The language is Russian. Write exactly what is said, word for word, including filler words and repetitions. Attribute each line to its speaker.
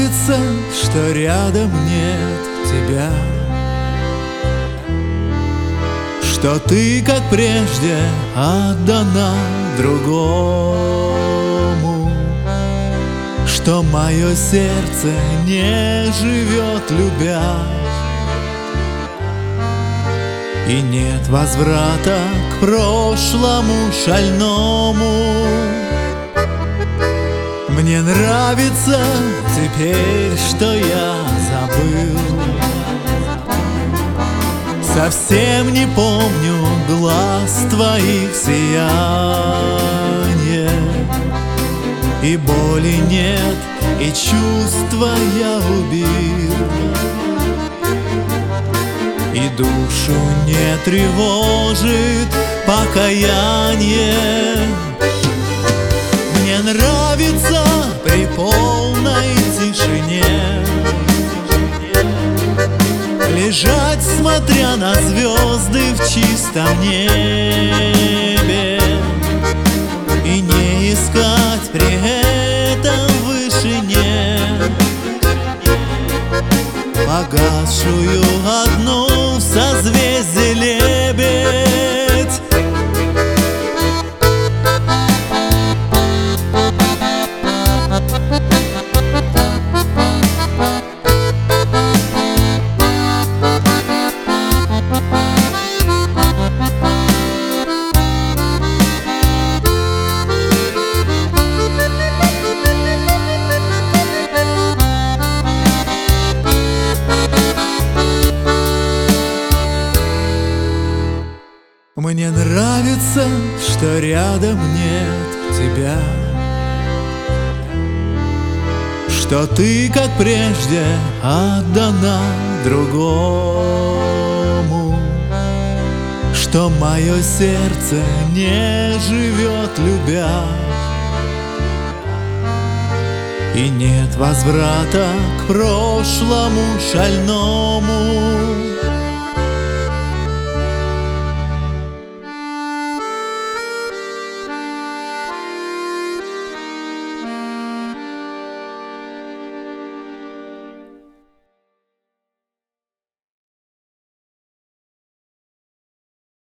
Speaker 1: нравится, что рядом нет тебя, что ты, как прежде, отдана другому, что мое сердце не живет, любя, и нет возврата к прошлому шальному. Мне нравится теперь, что я забыл, совсем не помню глаз твоих сияние, и боли нет, и чувства я убил, и душу не тревожит покаяние. Мне нравится при полной тишине лежать, смотря на звезды в чистом небе, и не искать при этом в вышине погасшую одну в созвездии лебедь. Мне нравится, что рядом нет тебя, что ты, как прежде, отдана другому, что мое сердце не живет, любя, и нет возврата к прошлому шальному.